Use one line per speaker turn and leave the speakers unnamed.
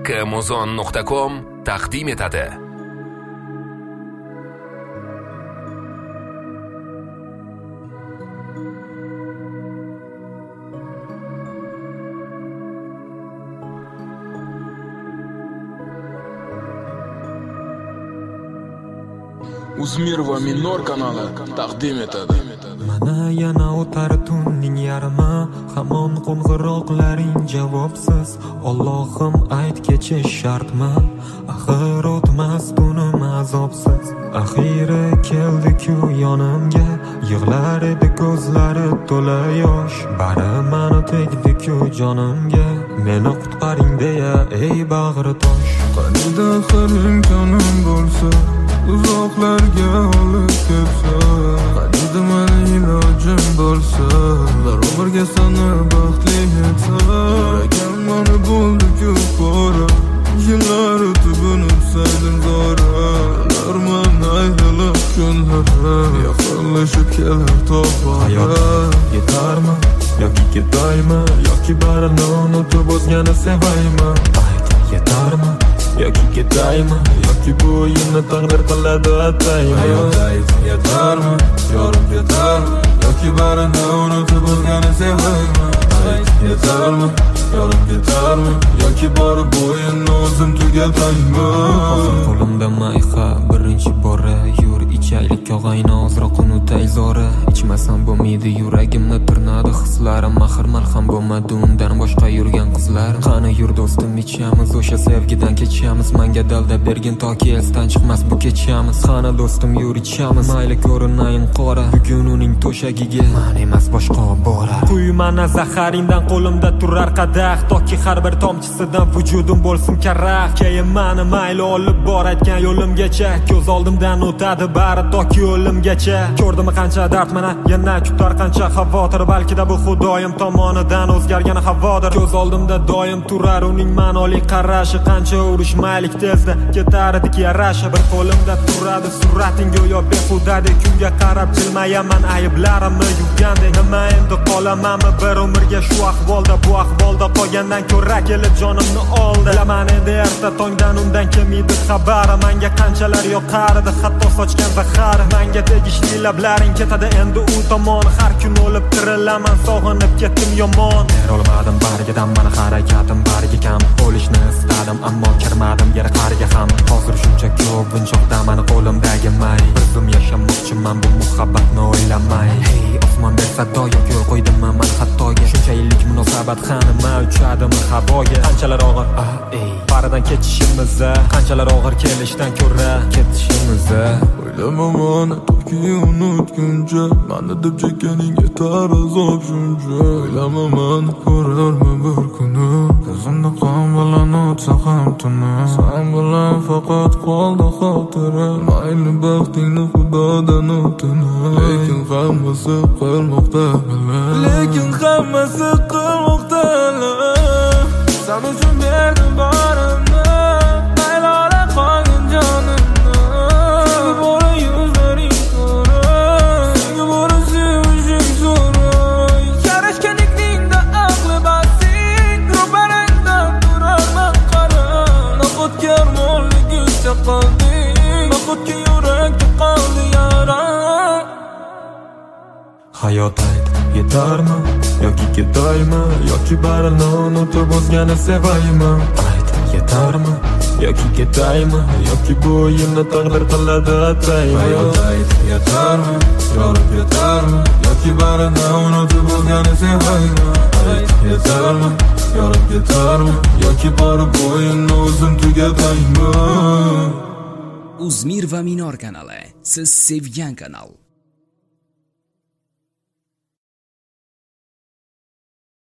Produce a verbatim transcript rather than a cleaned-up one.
kmuzon nuqta com taqdim etadi.
Uzmir va Minor kanali taqdim etadi.
Mana yana o'tar tunning yarmi, hamon qo'ng'iroqlaring javobsiz. Allohim ayt kechish shartmi? Axir o'tmas kunim azobsiz. Axiri keldi-ku yonimga, yig'lar edi ko'zlari to'la yosh. Bari mani tegdi-ku jonimga, meni qutqaring deya ey bag'ri tosh.
Qanida axir imkonim bo'lsa, uzoqlarga olib ketsa, qanida mani ilojim bo'lsa, ular umrga seni baxtli etsa. Yuragim mani bo'ldi-ku pora, yillar o'tib unutsaydim zora. Ularman ayriliq kunlari, yaqinlashib kelar tobora.
Yetarmi yoki ketaymi, yoki barini unutib o'zgani sevaymi? Ayt, yetarmi yoki ketaymi, yoki bu o'yinni taqdir qiladi ataymi?
Hayot ayt, yetarmi, yorib ketarmi, yoki barini unutib o'zgani sevaymi? Ayt, yetarmi, yorib ketarmi, yoki borib bu o'yinni o'zim tugataymi?
Hozir qo'limda mayxa birinchi bora, yur ichaylik og'ayni ozroq unutay zora. Ichmasam bo'lmaydi, yuragimni tirnadi hislarim, axir malham bo'lmadi undan boshqa yurgan qizlar. Qani yur do'stim, ichamiz o'sha sevgidan kechamiz, menga dalda bergin toki esdan chiqmas bu kechamiz. Qani do'stim yur ichamiz, mayli ko'rinayin qora, bugun uning to'shagiga men emas boshqa bora. Quyman zaharingdan qo'limda turar qadah, toki har bir tomchisidan vujudim bo'lsin karaxt. Keyin meni mayli olib bor aytgan yo'limgacha, ko'z oldimdan o'tadi bari toki o'limgacha. Ko'rdimmi qancha dard mana, yana kutar qancha xavotir, balkida bu xudoyim tomonidan o'zgargan havodir. Ko'z oldimda doim turar uning ma'noli qarashi, qancha urush maylik tezda ketardik yarashi. Bir qo'limda turadi surating go'yo behudadek, kunga qarab jilmayaman ayblarimni yuvgandek. Nima endi qolamanmi bir umrga shu ahvolda, bu ahvolda qolgandan ko'ra kelib jonimni oldi. Bilaman endi erta tongdan undan kelmaydi xabari, menga qanchalar yoqardi hatto sochgan zahari. Menga tegishli lablaring ketadi endi u tomon, har kun o'lib tirilaman, sog'inib ketdim yomon. Erolmadim barigidan, mani harakatim bariga kam, o'lishni istadim ammo kirmadim yer qariga ham. Hozir shuncha ko'p bunchoqda mani qo'limdagi may, bir zum yashamoqchiman bu muhabbatni o'ylamay. Hey osmon bersa doim yo'l qo'ydimmi men xatoga, shuncha yillik munosabat xanima uchadimi havoga. Qanchalar og'ir ah ey baridan ketishimiz, qanchalar og'ir kelishdan ko'ra ketishimiz.
O'ylamaman toki unutguncha, mani deb chekkaning yetar azob shuncha. O'ylamaman ko'rarman bir kuni, ko'zimda qon bilan o'tsa ham tuni. Sen bilan faqat qoldi xotira, mayli baxtingni xudodan o'tinay. Lekin hammasi qilmoqda bilan, lekin hammasi qilmoqda bilan. Sen uchun berdim borimni, mayli ola qolgin jonimni. Senga bora yuzlaring ko'ra, senga bora sevishing zo'ra. Yarashganingda aqli basing, ro'barangda turarman qara. Nahotki armonligicha qolding, nahotki yurakda qoldi yara.
Hayot ayt, yetarmi yoki ketaymi, yoki barini unutib o'zgani sevaymi? Ayt, yetarmi yoki ketaymi, yoki bu o'yinni taqdir qiladi ataymi?
Hayot ayt, yetarmi, yorib ketarmi, yoki barini unutib o'zgani sevaymi? Ayt, yetarmi, yorib ketarmi, yoki borib bu o'yinni o'zim tugataymi?
Uzmir va Minor kanali, siz sevgan kanal.